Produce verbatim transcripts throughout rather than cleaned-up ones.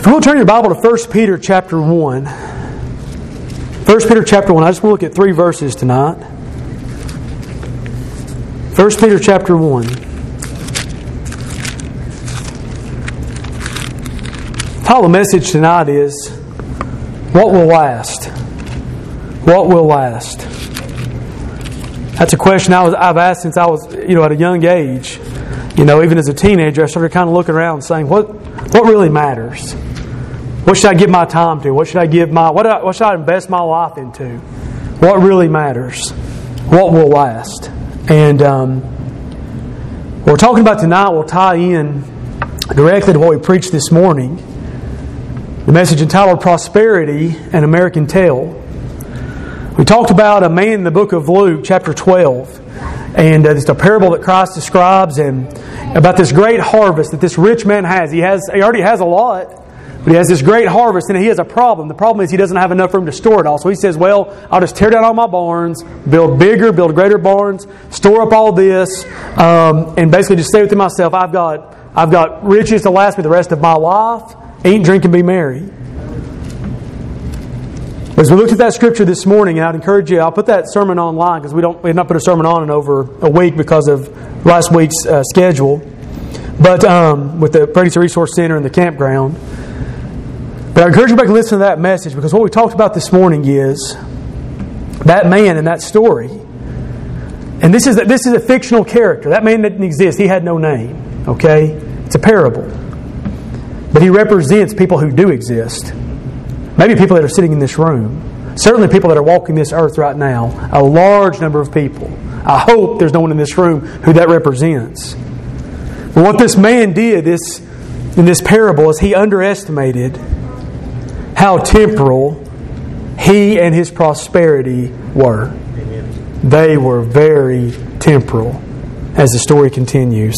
We'll turn your Bible to First Peter chapter one. First Peter chapter one. I just want to look at three verses tonight. First Peter chapter one. The title of the message tonight is, What Will Last? What will last? That's a question I was, I've asked since I was, you know, at a young age. You know, even as a teenager, I started kind of looking around and saying, what, what really matters? What should I give my time to? What should I give my what, I, what should I invest my life into? What really matters? What will last? And um, what we're talking about tonight will tie in directly to what we preached this morning. The message entitled Prosperity, an American Tale. We talked about a man in the book of Luke, chapter twelve, and uh, it's a parable that Christ describes, and about this great harvest that this rich man has. He has he already has a lot. But he has this great harvest, and he has a problem. The problem is he doesn't have enough room to store it all. So he says, well, I'll just tear down all my barns, build bigger, build greater barns, store up all this, um, and basically just say within myself, I've got I've got riches to last me the rest of my life. Eat, drink, and be merry. As we looked at that scripture this morning, and I'd encourage you, I'll put that sermon online because we don't we have not put a sermon on in over a week because of last week's uh, schedule. But um, with the Pregnancy Resource Center and the campground. But I encourage you back to listen to that message, because what we talked about this morning is that man in that story. And this is a, this is a fictional character. That man didn't exist. He had no name. Okay? It's a parable. But he represents people who do exist. Maybe people that are sitting in this room. Certainly people that are walking this earth right now. A large number of people. I hope there's no one in this room who that represents. But what this man did this in this parable is he underestimated how temporal he and his prosperity were. Amen. They were very temporal, as the story continues.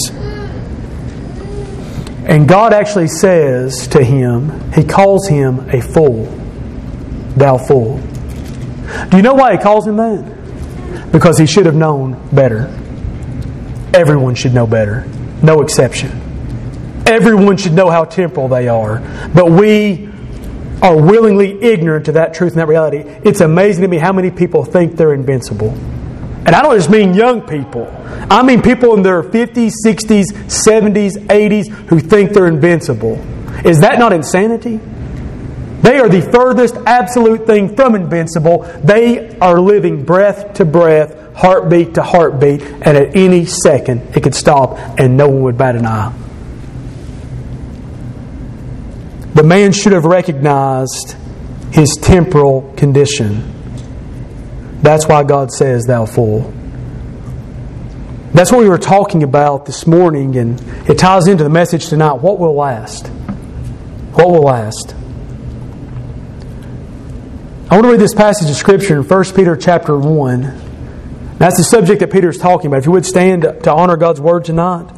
And God actually says to him, He calls him a fool. Thou fool. Do you know why He calls him that? Because he should have known better. Everyone should know better. No exception. Everyone should know how temporal they are. But we are willingly ignorant to that truth and that reality. It's amazing to me how many people think they're invincible. And I don't just mean young people. I mean people in their fifties, sixties, seventies, eighties who think they're invincible. Is that not insanity? They are the furthest absolute thing from invincible. They are living breath to breath, heartbeat to heartbeat, and at any second it could stop and no one would bat an eye. The man should have recognized his temporal condition. That's why God says, Thou fool. That's what we were talking about this morning, and it ties into the message tonight. What will last? What will last? I want to read this passage of Scripture in First Peter chapter one. That's the subject that Peter is talking about. If you would stand to honor God's Word tonight.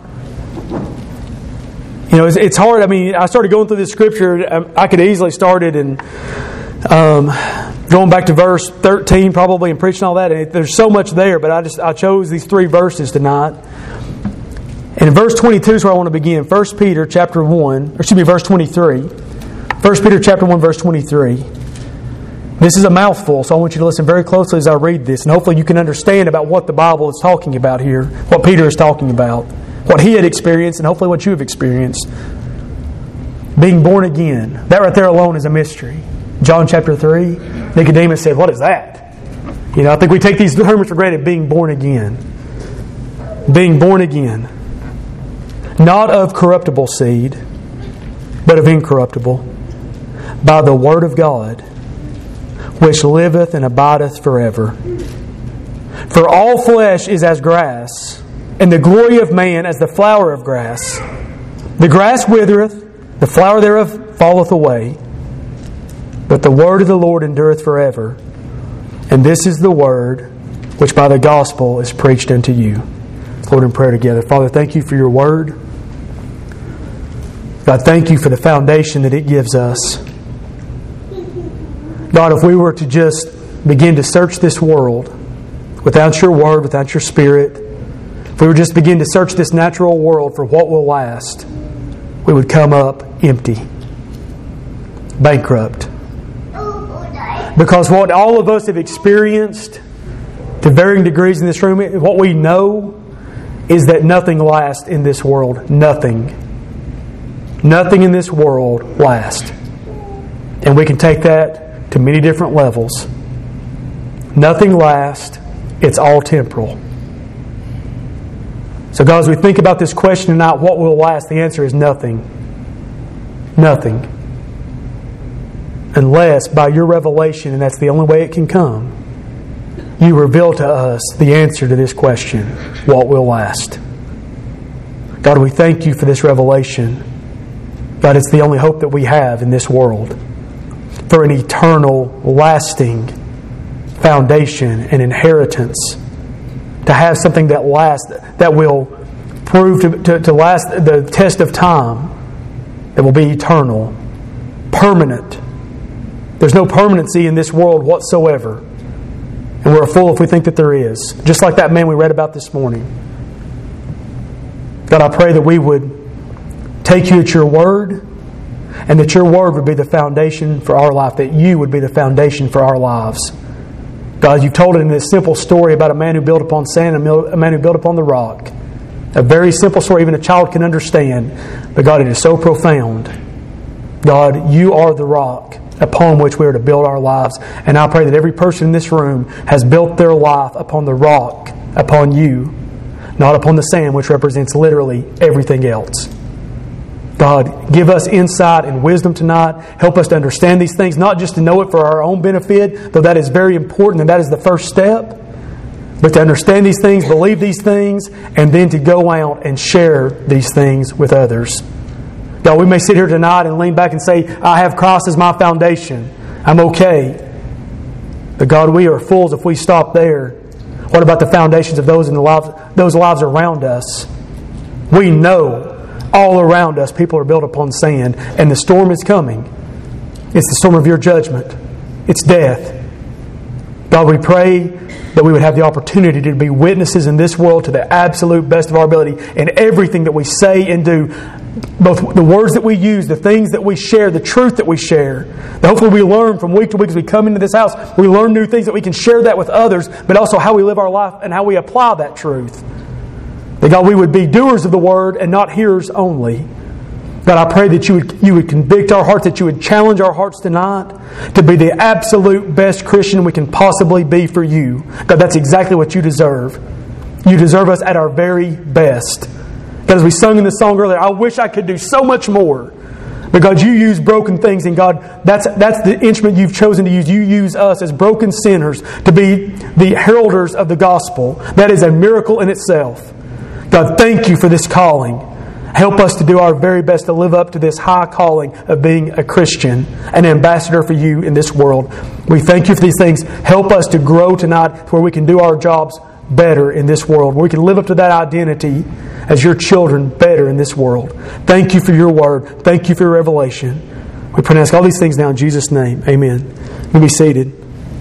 You know, it's, it's hard. I mean, I started going through this Scripture. I could easily start it and um, going back to verse thirteen probably and preaching all that. And it, there's so much there, but I just I chose these three verses tonight. And in verse twenty-two is where I want to begin. First Peter chapter one, or excuse me, verse twenty-three. First Peter chapter one, verse twenty-three. This is a mouthful, so I want you to listen very closely as I read this, and hopefully you can understand about what the Bible is talking about here, what Peter is talking about, what he had experienced, and hopefully what you have experienced. Being born again. That right there alone is a mystery. John chapter three, Nicodemus said, what is that? You know, I think we take these terms for granted, being born again. Being born again. Not of corruptible seed, but of incorruptible. By the Word of God, which liveth and abideth forever. For all flesh is as grass, and the glory of man as the flower of grass. The grass withereth, the flower thereof falleth away, but the word of the Lord endureth forever. And this is the word which by the gospel is preached unto you. Lord, in prayer together. Father, thank you for your word. God, thank you for the foundation that it gives us. God, if we were to just begin to search this world without your word, without your Spirit, if we were just to begin to search this natural world for what will last, we would come up empty. bankrupt. Because what all of us have experienced to varying degrees in this room, what we know is that nothing lasts in this world. Nothing. Nothing in this world lasts. And we can take that to many different levels. Nothing lasts. It's all temporal. So God, as we think about this question tonight, what will last? The answer is nothing. Nothing. Unless by your revelation, and that's the only way it can come, you reveal to us the answer to this question, what will last? God, we thank you for this revelation. God, it's the only hope that we have in this world for an eternal, lasting foundation and inheritance. To have something that lasts, that will prove to, to, to last the test of time, that will be eternal, permanent. There's no permanency in this world whatsoever. And we're a fool if we think that there is. Just like that man we read about this morning. God, I pray that we would take you at your word, and that your word would be the foundation for our life, that you would be the foundation for our lives. God, you've told it in this simple story about a man who built upon sand and a man who built upon the rock. A very simple story even a child can understand. But God, it is so profound. God, you are the rock upon which we are to build our lives. And I pray that every person in this room has built their life upon the rock, upon you, not upon the sand, which represents literally everything else. God, give us insight and wisdom tonight. Help us to understand these things, not just to know it for our own benefit, though that is very important and that is the first step, but to understand these things, believe these things, and then to go out and share these things with others. God, we may sit here tonight and lean back and say, I have Christ as my foundation. I'm okay. But God, we are fools if we stop there. What about the foundations of those in the lives, those lives around us? We know all around us people are built upon sand, and the storm is coming. It's the storm of your judgment. It's death. God, we pray that we would have the opportunity to be witnesses in this world to the absolute best of our ability in everything that we say and do. Both the words that we use, the things that we share, the truth that we share. That hopefully we learn from week to week as we come into this house. We learn new things that we can share that with others, but also how we live our life and how we apply that truth. That God, we would be doers of the Word and not hearers only. God, I pray that you would, you would convict our hearts, that you would challenge our hearts tonight to be the absolute best Christian we can possibly be for you. God, that's exactly what you deserve. You deserve us at our very best. God, as we sung in the song earlier, I wish I could do so much more. But God, you use broken things, and God, that's that's the instrument you've chosen to use. You use us as broken sinners to be the heralders of the gospel. That is a miracle in itself. God, thank you for this calling. Help us to do our very best to live up to this high calling of being a Christian, an ambassador for you in this world. We thank you for these things. Help us to grow tonight to where we can do our jobs better in this world, where we can live up to that identity as your children better in this world. Thank you for your word. Thank you for your revelation. We pray and ask all these things now in Jesus' name. Amen. You be seated.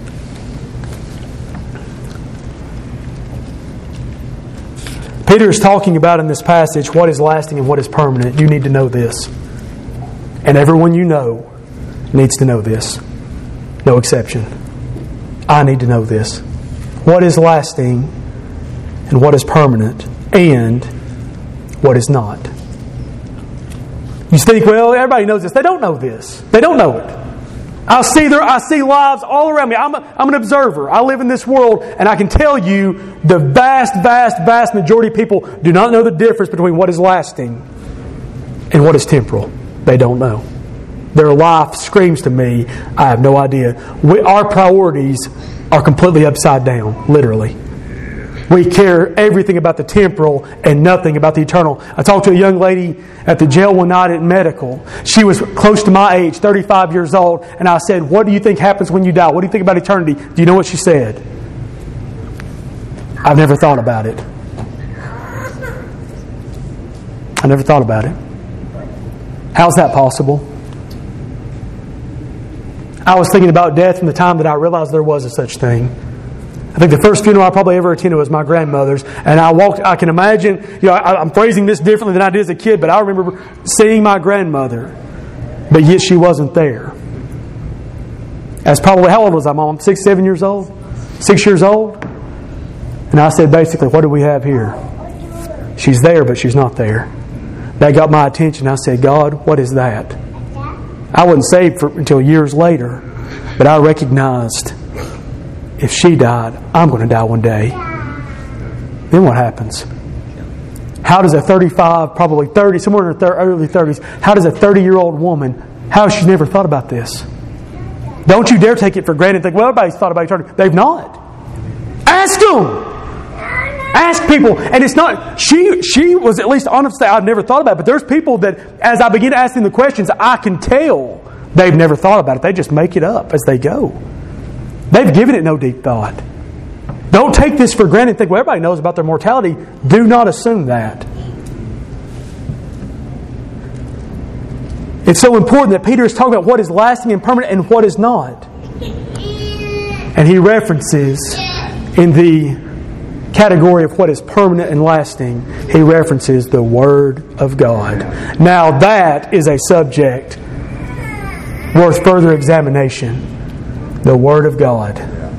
Peter is talking about in this passage what is lasting and what is permanent. You need to know this. And everyone you know needs to know this. No exception. I need to know this. What is lasting and what is permanent and what is not. You think, well, everybody knows this. They don't know this. They don't know it. I see there. I see lives all around me. I'm, a, I'm an observer. I live in this world, and I can tell you the vast, vast, vast majority of people do not know the difference between what is lasting and what is temporal. They don't know. Their life screams to me, I have no idea. We, our priorities are completely upside down, literally. We care everything about the temporal and nothing about the eternal. I talked to a young lady at the jail one night at medical. She was close to my age, thirty-five years old, and I said, what do you think happens when you die? What do you think about eternity? Do you know what she said? I've never thought about it. I never thought about it. How's that possible? I was thinking about death from the time that I realized there was a such thing. I think the first funeral I probably ever attended was my grandmother's, and I walked. I can imagine, you know, I, I'm phrasing this differently than I did as a kid, but I remember seeing my grandmother, but yet she wasn't there. As probably, how old was I, Mom? Six, seven years old? Six years old? And I said, basically, what do we have here? She's there, but she's not there. That got my attention. I said, God, what is that? I wasn't saved for, until years later, but I recognized if she died, I'm going to die one day. Then what happens? How does a thirty-five, probably thirty, somewhere in her early thirties, how does a thirty-year-old woman, how has she never thought about this? Don't you dare take it for granted and think, well, everybody's thought about eternity. They've not. Ask them. Ask people. And it's not, she she was at least honest to say, I've never thought about it. But there's people that, as I begin asking the questions, I can tell they've never thought about it. They just make it up as they go. They've given it no deep thought. Don't take this for granted and think, well, everybody knows about their mortality. Do not assume that. It's so important that Peter is talking about what is lasting and permanent and what is not. And he references in the category of what is permanent and lasting, he references the Word of God. Now that is a subject worth further examination. The Word of God.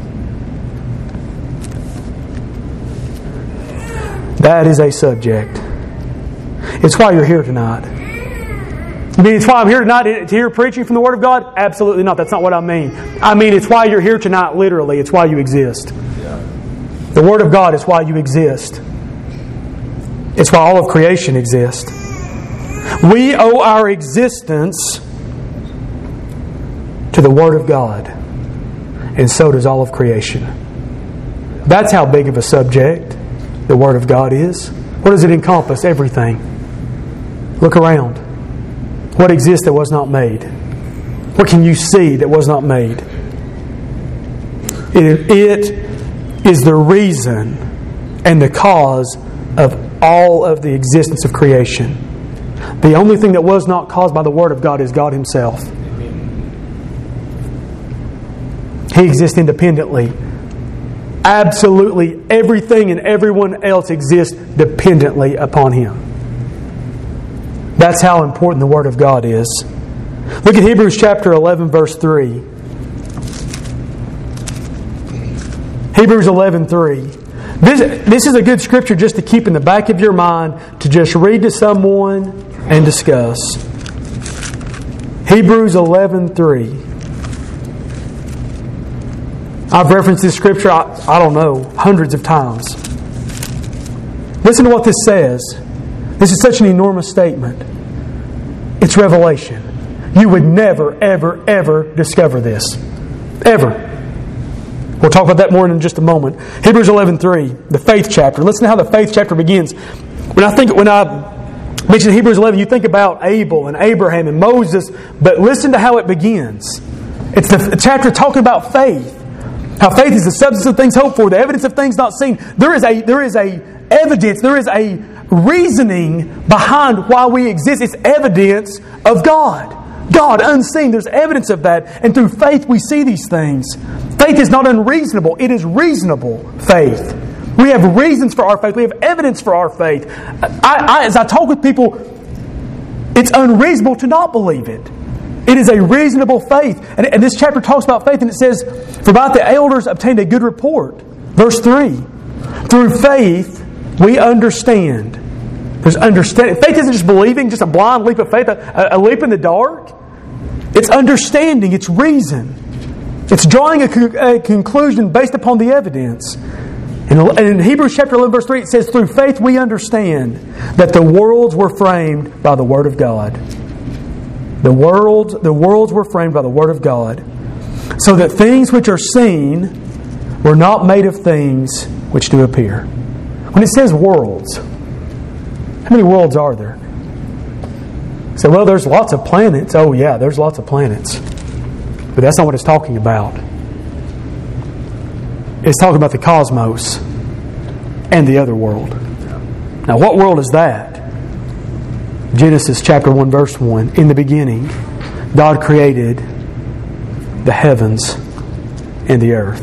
That is a subject. It's why you're here tonight. I mean, it's why I'm here tonight to hear preaching from the Word of God? Absolutely not. That's not what I mean. I mean, it's why you're here tonight, literally. It's why you exist. The Word of God is why you exist. It's why all of creation exists. We owe our existence to the Word of God. And so does all of creation. That's how big of a subject the Word of God is. What does it encompass? Everything. Look around. What exists that was not made? What can you see that was not made? It, it is the reason and the cause of all of the existence of creation. The only thing that was not caused by the Word of God is God Himself. He exists independently. Absolutely everything and everyone else exists dependently upon Him. That's how important the Word of God is. Look at Hebrews chapter eleven, verse three. Hebrews eleven three. This, this is a good scripture just to keep in the back of your mind, to just read to someone and discuss. Hebrews eleven three. I've referenced this scripture, I, I don't know, hundreds of times. Listen to what this says. This is such an enormous statement. It's revelation. You would never, ever, ever discover this. Ever. We'll talk about that more in just a moment. Hebrews eleven three, the faith chapter. Listen to how the faith chapter begins. When I think, when I mention Hebrews eleven, you think about Abel and Abraham and Moses, but listen to how it begins. It's the chapter talking about faith. How faith is the substance of things hoped for, the evidence of things not seen. There is a there is a evidence, there is a reasoning behind why we exist. It's evidence of God. God unseen. There's evidence of that. And through faith we see these things. Faith is not unreasonable. It is reasonable faith. We have reasons for our faith. We have evidence for our faith. I, I, as I talk with people, it's unreasonable to not believe it. It is a reasonable faith. And, and this chapter talks about faith, and it says, for by the elders obtained a good report. Verse three. Through faith we understand. There's understanding. Faith isn't just believing, just a blind leap of faith, a, a leap in the dark. It's understanding. It's reason. It's drawing a, co- a conclusion based upon the evidence. And in Hebrews chapter eleven, verse three, it says, through faith we understand that the worlds were framed by the Word of God. The worlds, the worlds were framed by the Word of God, so that things which are seen were not made of things which do appear. When it says worlds, how many worlds are there? So, well, there's lots of planets. Oh, yeah, there's lots of planets. But that's not what it's talking about. It's talking about the cosmos and the other world. Now, what world is that? Genesis chapter one, verse one. In the beginning, God created the heavens and the earth.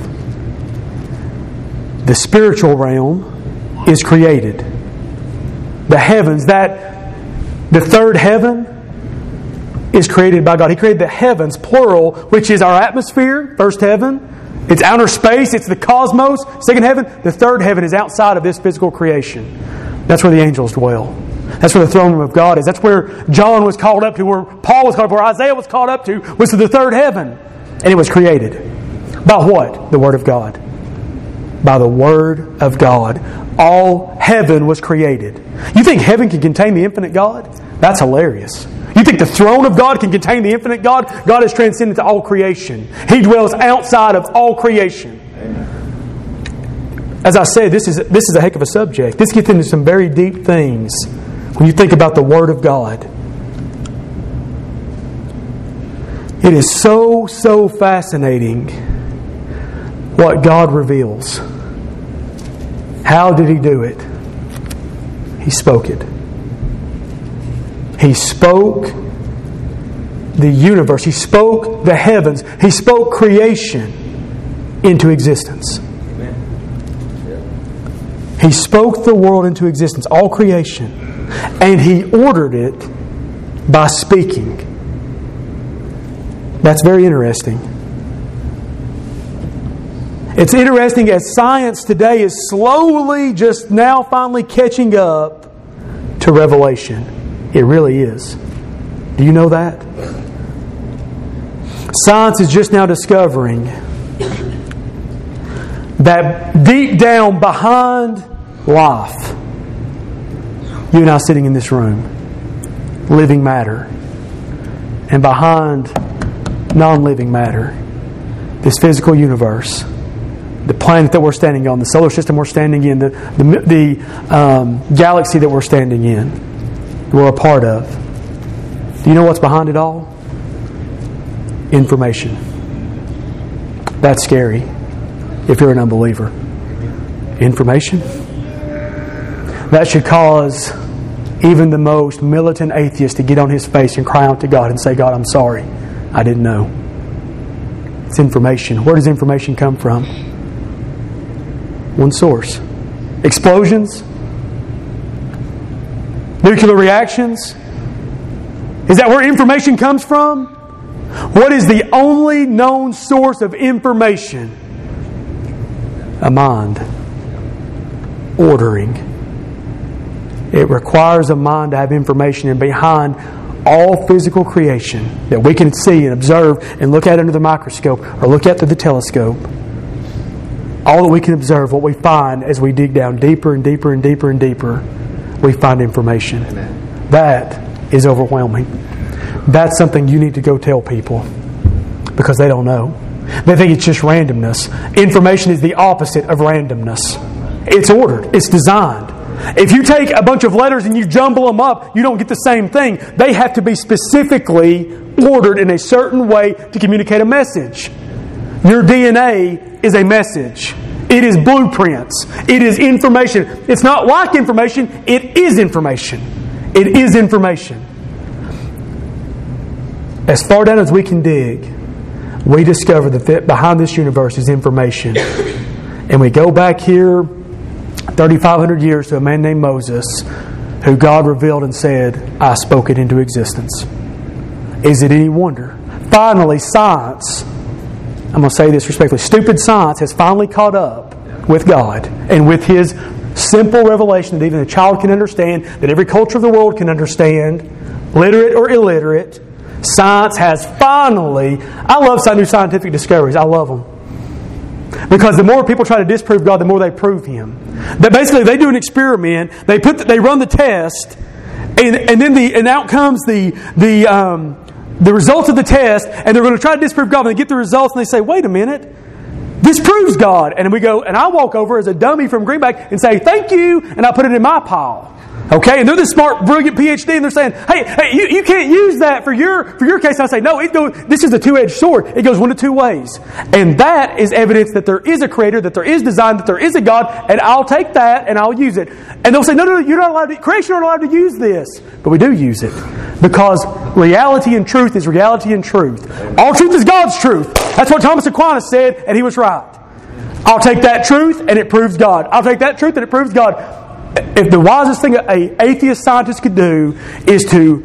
The spiritual realm is created. The heavens, that the third heaven, is created by God. He created the heavens, plural, which is our atmosphere, first heaven. It's outer space. It's the cosmos, second heaven. The third heaven is outside of this physical creation. That's where the angels dwell. That's where the throne room of God is. That's where John was called up to, where Paul was called up, where Isaiah was called up to, was to the third heaven. And it was created. By what? The Word of God. By the Word of God. All heaven was created. You think heaven can contain the infinite God? That's hilarious. You think the throne of God can contain the infinite God? God is transcendent to all creation. He dwells outside of all creation. As I said, this is this is a heck of a subject. This gets into some very deep things when you think about the Word of God. It is so, so fascinating what God reveals. How did He do it? He spoke it. He spoke the universe. He spoke the heavens. He spoke creation into existence. He spoke the world into existence, all creation. And He ordered it by speaking. That's very interesting. It's interesting as science today is slowly just now finally catching up to revelation. It really is. Do you know that? Science is just now discovering that deep down behind life, you and I sitting in this room, living matter, and behind non-living matter, this physical universe, the planet that we're standing on, the solar system we're standing in, the the, the um, galaxy that we're standing in, we're a part of. Do you know what's behind it all? Information. That's scary if you're an unbeliever. Information? That should cause even the most militant atheist to get on his face and cry out to God and say, God, I'm sorry. I didn't know. It's information. Where does information come from? One source. Explosions? Nuclear reactions? Is that where information comes from? What is the only known source of information? A mind. Ordering. It requires a mind to have information, and behind all physical creation that we can see and observe and look at under the microscope or look at through the telescope, all that we can observe, what we find as we dig down deeper and deeper and deeper and deeper, we find information. Amen. That is overwhelming. That's something you need to go tell people because they don't know. They think it's just randomness. Information is the opposite of randomness. It's ordered. It's designed. If you take a bunch of letters and you jumble them up, you don't get the same thing. They have to be specifically ordered in a certain way to communicate a message. Your D N A is a message. It is blueprints. It is information. It's not like information. It is information. It is information. As far down as we can dig, we discover that behind this universe is information. And we go back here thirty-five hundred years to a man named Moses, who God revealed and said, I spoke it into existence. Is it any wonder? Finally, science, I'm going to say this respectfully, stupid science has finally caught up with God and with His simple revelation that even a child can understand, that every culture of the world can understand, literate or illiterate. Science has finally, I love new scientific discoveries. I love them. Because the more people try to disprove God, the more they prove Him. That basically they do an experiment, they put, the, they run the test, and, and then the and out comes the the um, the results of the test, and they're going to try to disprove God. And they get the results, and they say, "Wait a minute, this proves God." And we go, and I walk over as a dummy from Greenback and say, "Thank you," and I put it in my pile. Okay, and they're the smart, brilliant PhD, and they're saying, "Hey, hey, you, you can't use that for your for your case." And I say, "No, it goes. This is a two-edged sword. It goes one of two ways, and that is evidence that there is a Creator, that there is design, that there is a God, and I'll take that and I'll use it." And they'll say, "No, no, no, you're not allowed. To, creation aren't allowed to use this," but we do use it because reality and truth is reality and truth. All truth is God's truth. That's what Thomas Aquinas said, and he was right. I'll take that truth, and it proves God. I'll take that truth, and it proves God. If the wisest thing an atheist scientist could do is to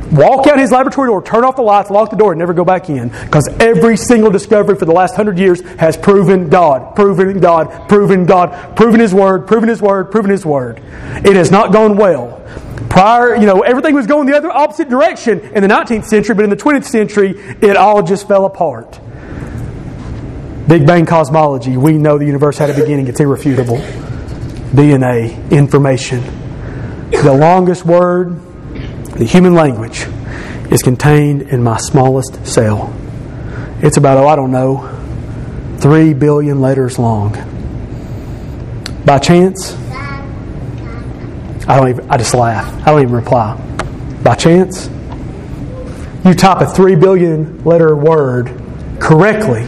walk out his laboratory door, turn off the lights, lock the door, and never go back in. Because every single discovery for the last hundred years has proven God, proven God, proven God, proven His Word, proven His Word, proven His Word. It has not gone well. Prior, you know, everything was going the other opposite direction in the nineteenth century, but in the twentieth century, it all just fell apart. Big Bang cosmology. We know the universe had a beginning. It's irrefutable. D N A, information. The longest word, the human language, is contained in my smallest cell. It's about, oh, I don't know, three billion letters long. By chance, I don't even, I just laugh. I don't even reply. By chance, you type a three billion letter word correctly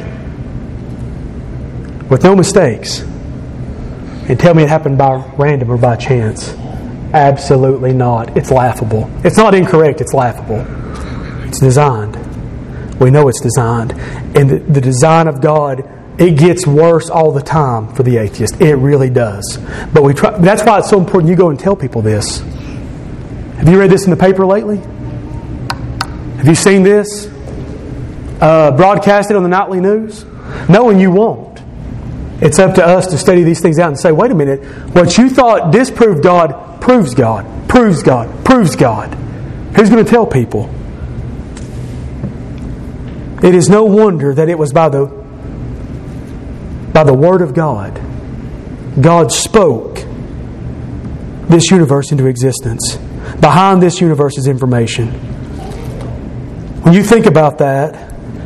with no mistakes and tell me it happened by random or by chance. Absolutely not. It's laughable. It's not incorrect, it's laughable. It's designed. We know it's designed. And the, the design of God, it gets worse all the time for the atheist. It really does. But we try. That's why it's so important you go and tell people this. Have you read this in the paper lately? Have you seen this uh, broadcasted on the nightly news? No, and you won't. It's up to us to study these things out and say, wait a minute, what you thought disproved God proves God, proves God, proves God. Who's going to tell people? It is no wonder that it was by the by the Word of God. God spoke this universe into existence. Behind this universe is information. When you think about that,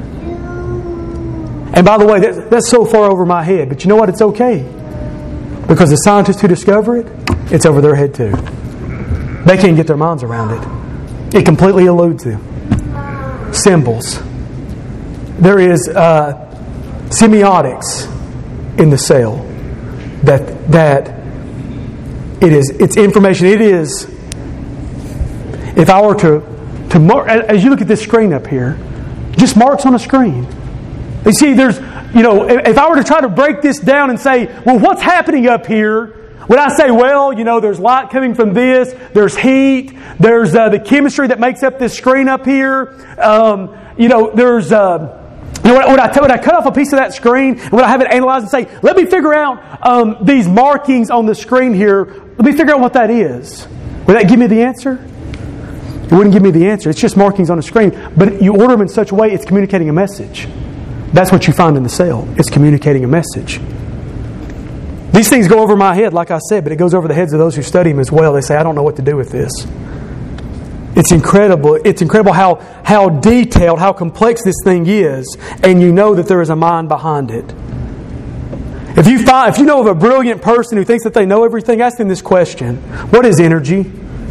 and by the way, that, that's so far over my head, but you know what? It's okay. Because the scientists who discover it, it's over their head too. They can't get their minds around it. It completely eludes them. Symbols. There is uh, semiotics in the cell that that it is it's information. It is. If I were to to mark, as you look at this screen up here, just marks on a screen. You see, there's, you know, if I were to try to break this down and say, well, what's happening up here? Would I say, well, you know, there's light coming from this, there's heat, there's uh, the chemistry that makes up this screen up here, um, you know, there's, uh, you know, would I, would I cut off a piece of that screen and would I have it analyzed and say, let me figure out um, these markings on the screen here, let me figure out what that is. Would that give me the answer? It wouldn't give me the answer. It's just markings on a screen. But you order them in such a way, it's communicating a message. That's what you find in the cell. It's communicating a message. These things go over my head, like I said, but it goes over the heads of those who study them as well. They say, I don't know what to do with this. It's incredible. It's incredible how, how detailed, how complex this thing is, and you know that there is a mind behind it. If you find, if you know of a brilliant person who thinks that they know everything, ask them this question. What is energy?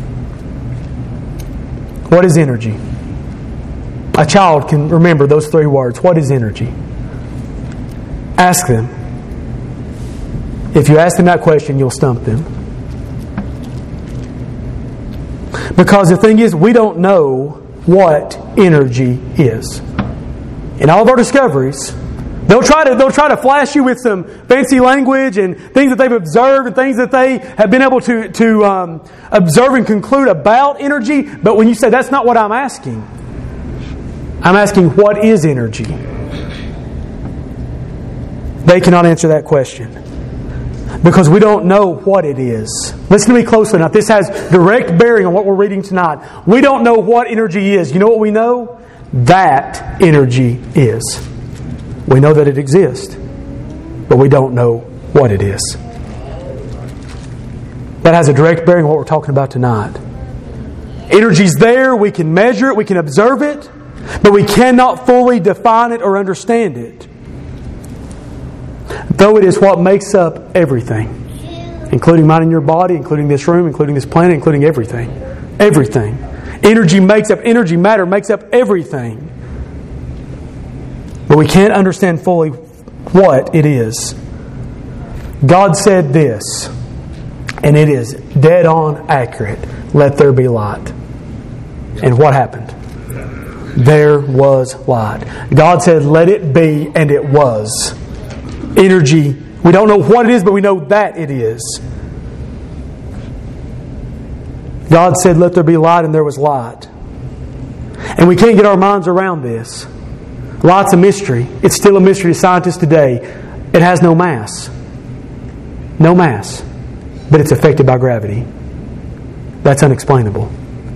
What is energy? A child can remember those three words. What is energy? Ask them. If you ask them that question, you'll stump them. Because the thing is, we don't know what energy is. In all of our discoveries, they'll try to they'll try to flash you with some fancy language and things that they've observed and things that they have been able to to um, observe and conclude about energy. But when you say that's not what I'm asking, I'm asking what is energy? They cannot answer that question. Because we don't know what it is. Listen to me closely now. This has direct bearing on what we're reading tonight. We don't know what energy is. You know what we know? That energy is. We know that it exists, but we don't know what it is. That has a direct bearing on what we're talking about tonight. Energy's there. We can measure it. We can observe it. But we cannot fully define it or understand it. Though it is what makes up everything. Including mine and your body, including this room, including this planet, including everything. Everything. Energy makes up, energy, matter makes up everything. But we can't understand fully what it is. God said this, and it is dead on accurate. Let there be light. And what happened? There was light. God said, let it be, and it was. Energy. We don't know what it is, but we know that it is. God said, let there be light, and there was light. And we can't get our minds around this. Lots of mystery. It's still a mystery to scientists today. It has no mass. No mass. But it's affected by gravity. That's unexplainable.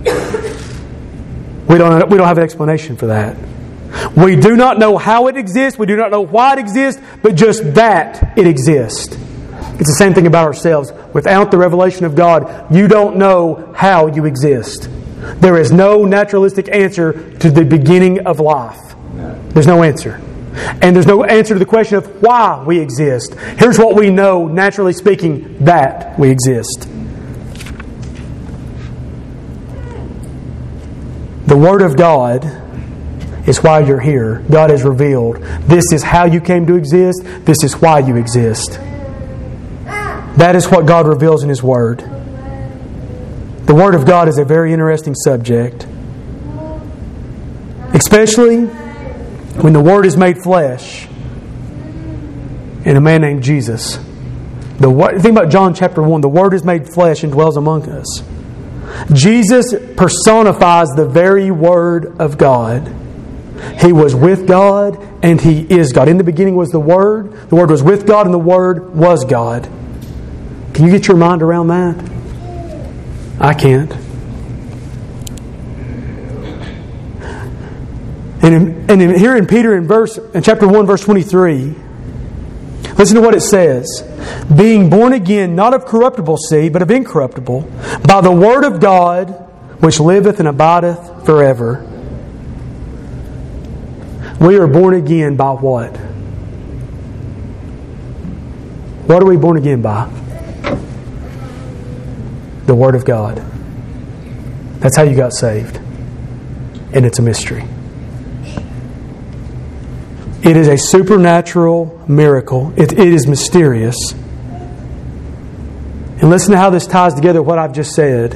We don't, we don't have an explanation for that. We do not know how it exists. We do not know why it exists. But just that it exists. It's the same thing about ourselves. Without the revelation of God, you don't know how you exist. There is no naturalistic answer to the beginning of life. There's no answer. And there's no answer to the question of why we exist. Here's what we know, naturally speaking, that we exist. The Word of God is why you're here. God has revealed. This is how you came to exist. This is why you exist. That is what God reveals in His Word. The Word of God is a very interesting subject. Especially when the Word is made flesh in a man named Jesus. The think about John chapter one. The Word is made flesh and dwells among us. Jesus personifies the very Word of God. He was with God and He is God. In the beginning was the Word. The Word was with God and the Word was God. Can you get your mind around that? I can't. And, in, and in, here in Peter in verse in chapter one, verse twenty-three, listen to what it says. Being born again, not of corruptible seed, but of incorruptible, by the word of God, which liveth and abideth forever. We are born again by what? What are we born again by? The Word of God. That's how you got saved. And it's a mystery. It is a supernatural miracle. It, it is mysterious. And listen to how this ties together with what I've just said.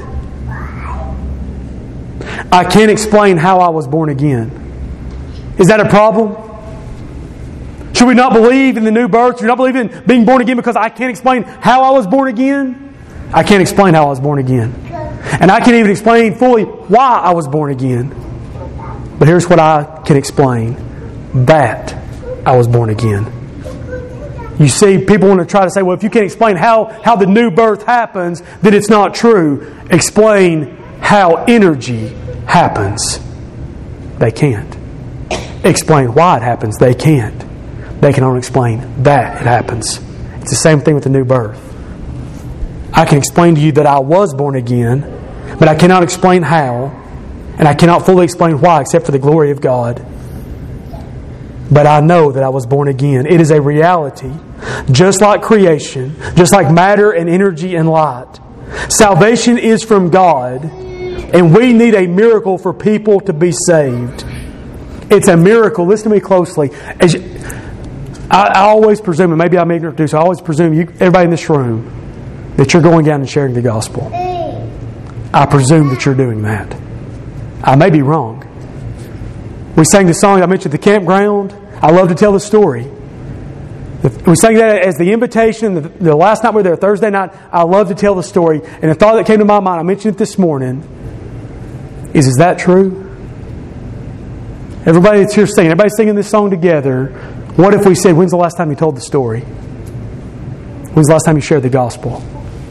I can't explain how I was born again. Is that a problem? Should we not believe in the new birth? Should we not believe in being born again because I can't explain how I was born again? I can't explain how I was born again. And I can't even explain fully why I was born again. But here's what I can explain. That I was born again. You see, people want to try to say, well, if you can't explain how, how the new birth happens, then it's not true. Explain how energy happens. They can't. Explain why it happens. They can't. They can only explain that it happens. It's the same thing with the new birth. I can explain to you that I was born again, but I cannot explain how, and I cannot fully explain why except for the glory of God. But I know that I was born again. It is a reality, just like creation, just like matter and energy and light. Salvation is from God, and we need a miracle for people to be saved. It's a miracle. Listen to me closely. As you, I, I always presume, and maybe I'm ignorant to, so I always presume you, everybody in this room, that you're going down and sharing the gospel. I presume that you're doing that. I may be wrong. We sang the song I mentioned at the campground. I love to tell the story. We sang that as the invitation. The, the last night we were there, Thursday night, I love to tell the story. And the thought that came to my mind, I mentioned it this morning, is, is that true? Everybody that's here singing, everybody singing this song together, what if we said, when's the last time you told the story? When's the last time you shared the gospel?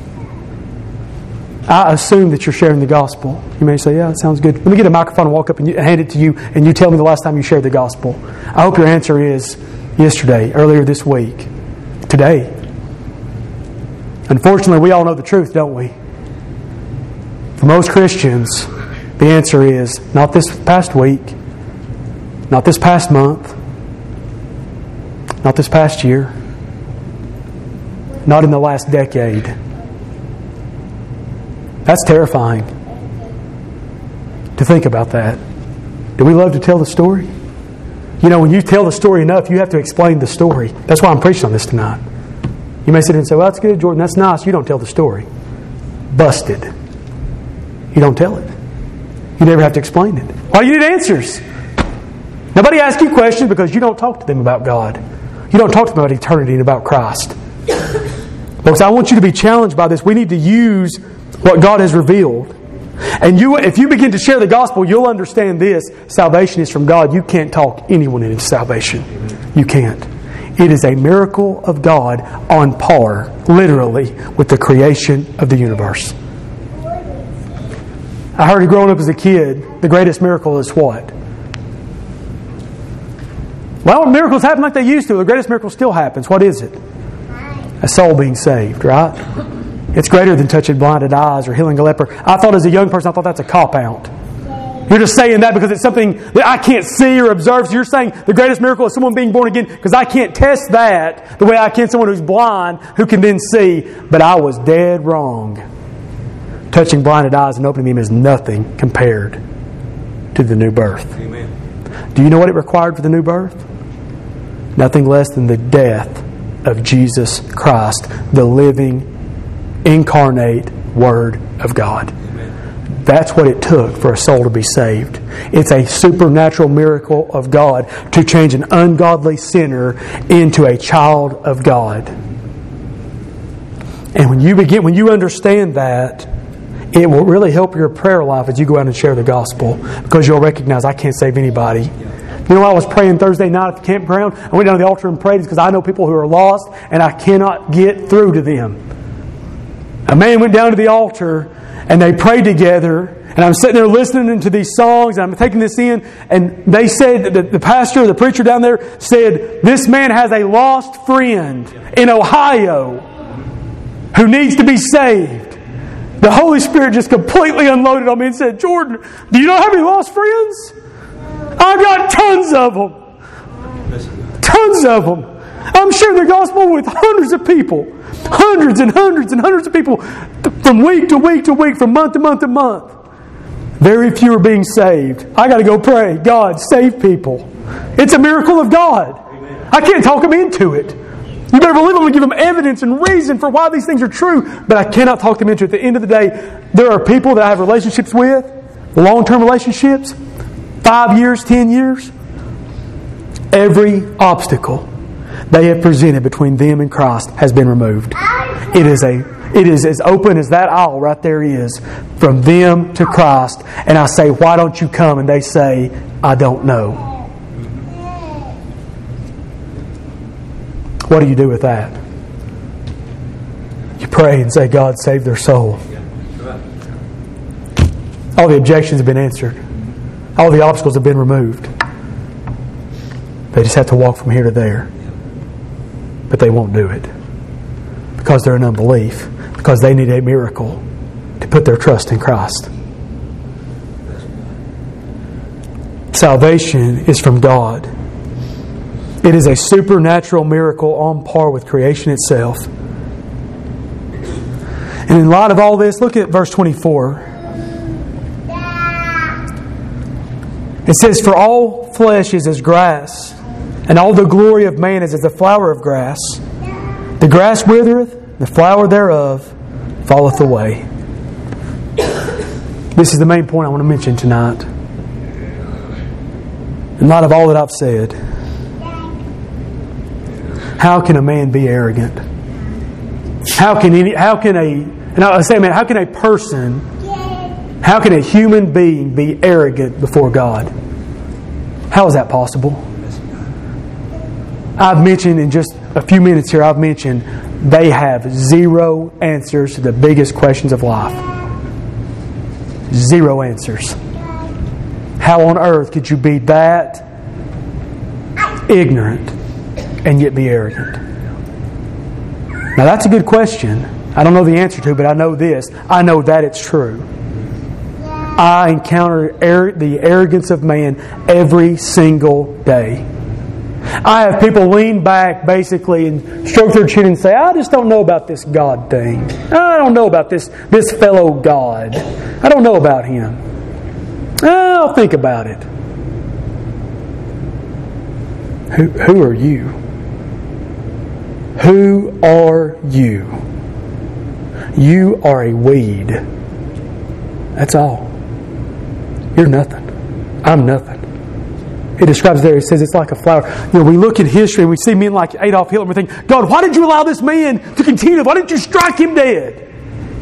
I assume that you're sharing the gospel. You may say, yeah, that sounds good. Let me get a microphone and walk up and you, hand it to you and you tell me the last time you shared the gospel. I hope your answer is yesterday, earlier this week, today. Unfortunately, we all know the truth, don't we? For most Christians, the answer is not this past week, not this past month, not this past year, not in the last decade. That's terrifying to think about that. Do we love to tell the story? You know, when you tell the story enough, you have to explain the story. That's why I'm preaching on this tonight. You may sit here and say, well, that's good, Jordan. That's nice. You don't tell the story. Busted. You don't tell it. You never have to explain it. Why do you need answers? Nobody asks you questions because you don't talk to them about God. You don't talk to them about eternity and about Christ. Folks, I want you to be challenged by this. We need to use what God has revealed. And you, if you begin to share the gospel, you'll understand this. Salvation is from God. You can't talk anyone into salvation. You can't. It is a miracle of God on par, literally, with the creation of the universe. I heard growing up as a kid, the greatest miracle is what? Well, miracles happen like they used to. The greatest miracle still happens. What is it? A soul being saved, right? It's greater than touching blinded eyes or healing a leper. I thought as a young person, I thought that's a cop-out. You're just saying that because it's something that I can't see or observe. So you're saying the greatest miracle is someone being born again because I can't test that the way I can someone who's blind who can then see. But I was dead wrong. Touching blinded eyes and opening them is nothing compared to the new birth. Amen. Do you know what it required for the new birth? Nothing less than the death of Jesus Christ, the living, incarnate Word of God. Amen. That's what it took for a soul to be saved. It's a supernatural miracle of God to change an ungodly sinner into a child of God. And when you begin, when you understand that, it will really help your prayer life as you go out and share the gospel, because you'll recognize I can't save anybody. You know, I was praying Thursday night at the campground. I went down to the altar and prayed because I know people who are lost and I cannot get through to them. A man went down to the altar and they prayed together, and I'm sitting there listening to these songs and I'm taking this in, and they said, the, the pastor, the preacher down there said, this man has a lost friend in Ohio who needs to be saved. The Holy Spirit just completely unloaded on me and said, Jordan, do you not have any lost friends? I've got tons of them. Tons of them. I'm sharing the gospel with hundreds of people. Hundreds and hundreds and hundreds of people from week to week to week, from month to month to month. Very few are being saved. I got to go pray. God, save people. It's a miracle of God. Amen. I can't talk them into it. You better believe I'm going to give them evidence and reason for why these things are true, but I cannot talk them into it. At the end of the day, there are people that I have relationships with, long-term relationships, five years, ten years. Every obstacle they have presented between them and Christ has been removed. It is a it is as open as that aisle right there is, from them to Christ. And I say, why don't you come? And they say, I don't know. What do you do with that? You pray and say, God, save their soul. All the objections have been answered. All the obstacles have been removed. They just have to walk from here to there. But they won't do it because they're in unbelief, because they need a miracle to put their trust in Christ. Salvation is from God. It is a supernatural miracle on par with creation itself. And in light of all this, look at verse twenty-four. It says, for all flesh is as grass, and all the glory of man is as the flower of grass. The grass withereth, the flower thereof falleth away. This is the main point I want to mention tonight. In light of all that I've said, how can a man be arrogant? How can any? How can a? And I say, man, how can a person? How can a human being be arrogant before God? How is that possible? I've mentioned in just a few minutes here, I've mentioned they have zero answers to the biggest questions of life. Zero answers. How on earth could you be that ignorant and yet be arrogant? Now that's a good question. I don't know the answer to, but I know this. I know that it's true. I encounter the arrogance of man every single day. I have people lean back basically and stroke their chin and say, I just don't know about this God thing. I don't know about this, this fellow God. I don't know about him. I'll think about it. Who, who are you? Who are you? You are a weed. That's all. You're nothing. I'm nothing. It describes there, it says it's like a flower. You know, we look at history and we see men like Adolf Hitler and we think, God, why did you allow this man to continue? Why didn't you strike him dead?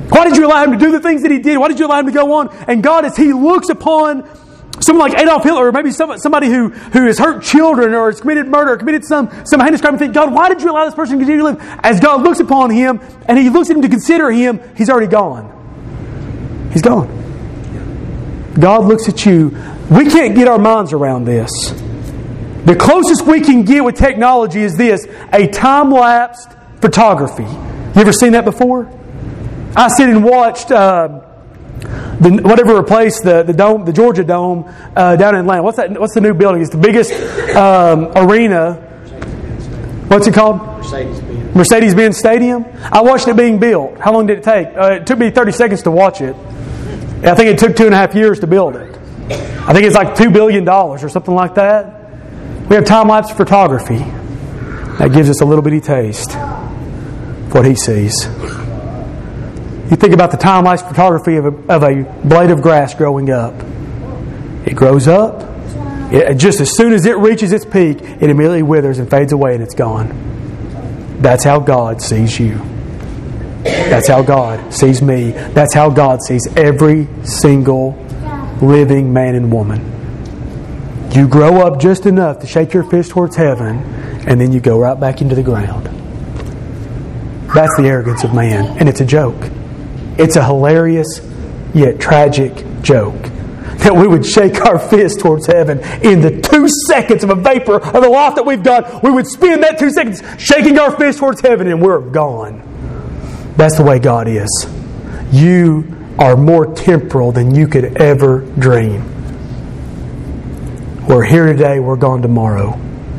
Why did you allow him to do the things that he did? Why did you allow him to go on? And God, as he looks upon someone like Adolf Hitler, or maybe some, somebody who, who has hurt children, or has committed murder, or committed some, some heinous crime, and think, God, why did you allow this person to continue to live? As God looks upon him, and he looks at him to consider him, he's already gone. He's gone. God looks at you. We can't get our minds around this. The closest we can get with technology is this, a time-lapsed photography. You ever seen that before? I sit and watched uh, the, whatever replaced the the dome, the Georgia Dome uh, down in Atlanta. What's that? What's the new building? It's the biggest um, arena. What's it called? Mercedes-Benz. Mercedes-Benz Stadium. I watched it being built. How long did it take? Uh, it took me thirty seconds to watch it. I think it took two and a half years to build it. I think it's like two billion dollars or something like that. We have time-lapse photography. That gives us a little bitty taste of what He sees. You think about the time-lapse photography of a, of a blade of grass growing up. It grows up. It, just as soon as it reaches its peak, it immediately withers and fades away and it's gone. That's how God sees you. That's how God sees me. That's how God sees every single living man and woman. You grow up just enough to shake your fist towards heaven, and then you go right back into the ground. That's the arrogance of man, and it's a joke. It's a hilarious yet tragic joke that we would shake our fist towards heaven in the two seconds of a vapor of the life that we've got. We would spend that two seconds shaking our fist towards heaven, and we're gone. That's the way God is. You are more temporal than you could ever dream. We're here today, we're gone tomorrow.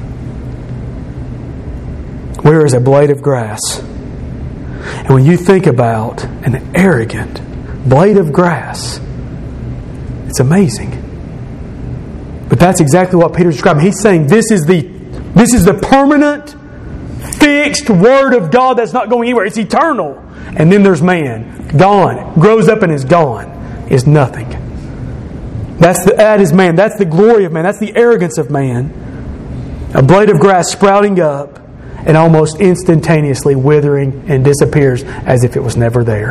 We're as a blade of grass. And when you think about an arrogant blade of grass, it's amazing. But that's exactly what Peter's describing. He's saying this is the this is the permanent, fixed Word of God that's not going anywhere. It's eternal. And then there's man. Gone. Grows up and is gone. Is nothing. That's the, that is man. That's the glory of man. That's the arrogance of man. A blade of grass sprouting up and almost instantaneously withering and disappears as if it was never there.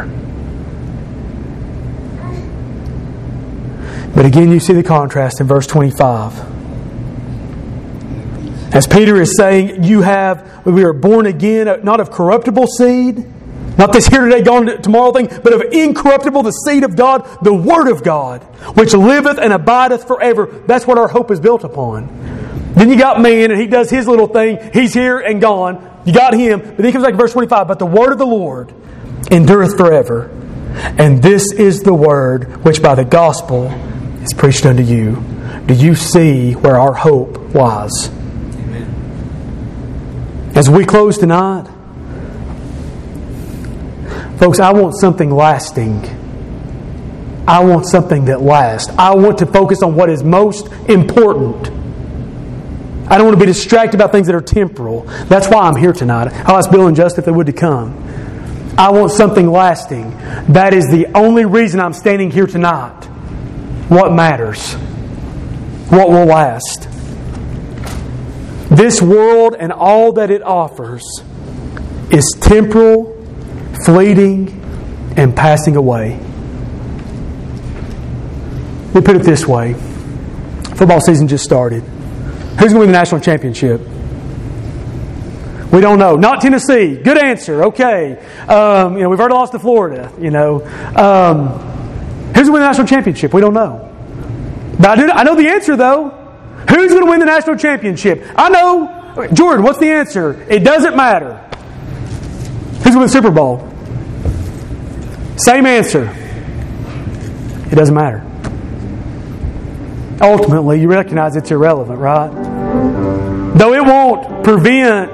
But again, you see the contrast in verse twenty-five. As Peter is saying, you have, we are born again, not of corruptible seed, not this here today, gone tomorrow thing, but of incorruptible, the seed of God, the Word of God, which liveth and abideth forever. That's what our hope is built upon. Then you got man, and he does his little thing. He's here and gone. You got him. But then he comes back to verse twenty-five. But the Word of the Lord endureth forever. And this is the Word which by the gospel is preached unto you. Do you see where our hope lies? Amen. As we close tonight, folks, I want something lasting. I want something that lasts. I want to focus on what is most important. I don't want to be distracted about things that are temporal. That's why I'm here tonight. I'll ask Bill and Justin if they would to come. I want something lasting. That is the only reason I'm standing here tonight. What matters? What will last? This world and all that it offers is temporal, fleeting, and passing away. Let me put it this way. Football season just started. Who's going to win the national championship? We don't know. Not Tennessee. Good answer. Okay. Um, you know, we've already lost to Florida. You know, um, who's going to win the national championship? We don't know. But I, do, I know the answer though. Who's going to win the national championship? I know. Jordan, what's the answer? It doesn't matter. Who's going to win the Super Bowl? Same answer. It doesn't matter. Ultimately, you recognize it's irrelevant, right? Though it won't prevent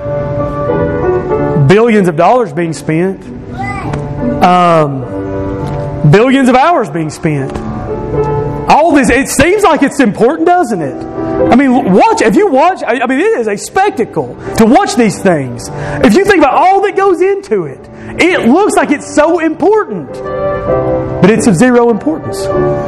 billions of dollars being spent, um, billions of hours being spent. All this, it seems like it's important, doesn't it? I mean, watch. If you watch, I mean, it is a spectacle to watch these things. If you think about all that goes into it, it looks like it's so important, but it's of zero importance.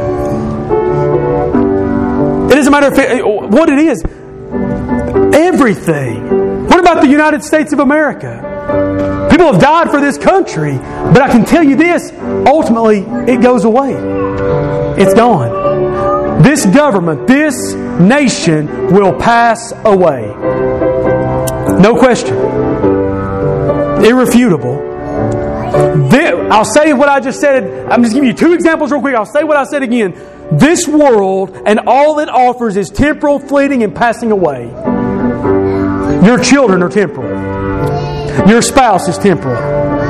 It doesn't matter if it, what it is. Everything. What about the United States of America? People have died for this country. But I can tell you this, ultimately, it goes away. It's gone. This government, this nation will pass away. No question. Irrefutable. I'll say what I just said. I'm just giving you two examples real quick. I'll say what I said again. This world and all it offers is temporal, fleeting, and passing away. Your children are temporal. Your spouse is temporal.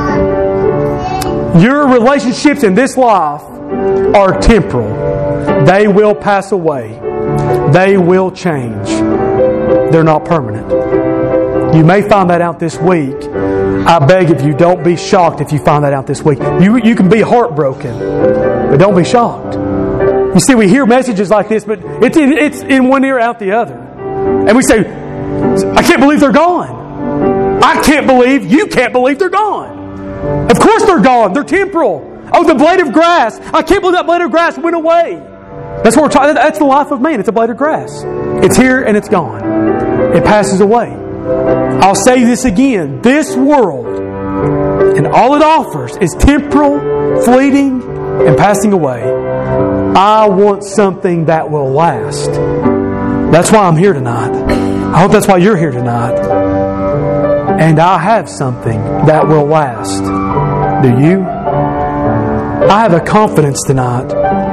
Your relationships in this life are temporal. They will pass away. They will change. They're not permanent. You may find that out this week. I beg of you, don't be shocked if you find that out this week. You, you can be heartbroken, but don't be shocked. You see, we hear messages like this, but it's in, it's in one ear, out the other. And we say, I can't believe they're gone. I can't believe, you can't believe they're gone. Of course they're gone. They're temporal. Oh, the blade of grass. I can't believe that blade of grass went away. That's what we're talking. That's the life of man. It's a blade of grass. It's here and it's gone. It passes away. I'll say this again. This world and all it offers is temporal, fleeting, and passing away. I want something that will last. That's why I'm here tonight. I hope that's why you're here tonight. And I have something that will last. Do you? I have a confidence tonight.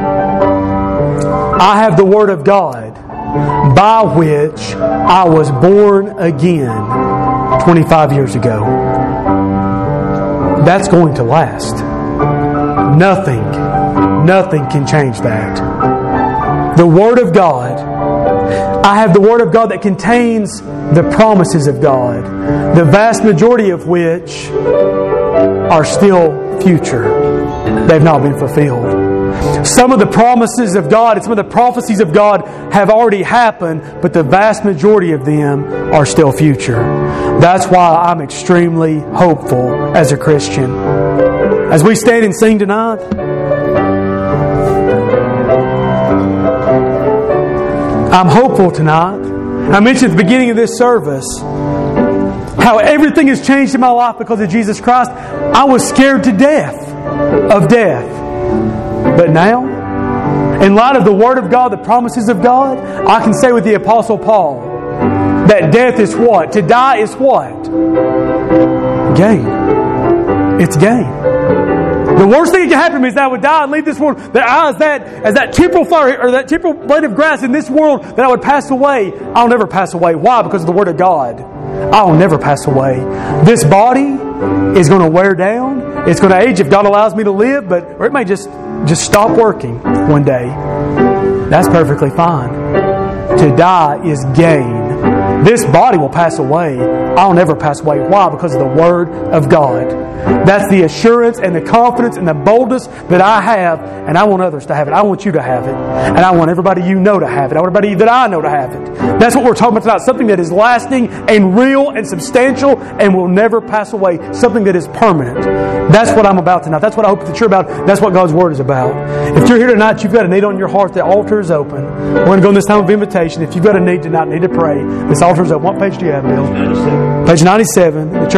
I have the Word of God by which I was born again twenty-five years ago. That's going to last. Nothing, nothing can change that. The Word of God. I have the Word of God that contains the promises of God, the vast majority of which are still future. They've not been fulfilled. Some of the promises of God and some of the prophecies of God have already happened, but the vast majority of them are still future. That's why I'm extremely hopeful as a Christian. As we stand and sing tonight, I'm hopeful tonight. I mentioned at the beginning of this service how everything has changed in my life because of Jesus Christ. I was scared to death of death. But now, in light of the Word of God, the promises of God, I can say with the Apostle Paul that death is what? To die is what? Gain. It's gain. The worst thing that can happen to me is that I would die and leave this world. That I, as that, as that temporal fire or that temporal blade of grass in this world, that I would pass away. I'll never pass away. Why? Because of the Word of God. I'll never pass away. This body is going to wear down. It's going to age if God allows me to live, but or it may just, just stop working one day. That's perfectly fine. To die is gain. This body will pass away. I'll never pass away. Why? Because of the Word of God. That's the assurance and the confidence and the boldness that I have, and I want others to have it. I want you to have it. And I want everybody you know to have it. I want everybody that I know to have it. That's what we're talking about tonight. Something that is lasting and real and substantial and will never pass away. Something that is permanent. That's what I'm about tonight. That's what I hope that you're about. That's what God's Word is about. If you're here tonight, you've got a need on your heart, the altar is open. We're going to go in this time of invitation. If you've got a need tonight, need to pray, this altar is open. What page do you have, Bill? Page ninety-seven. Page ninety-seven. The church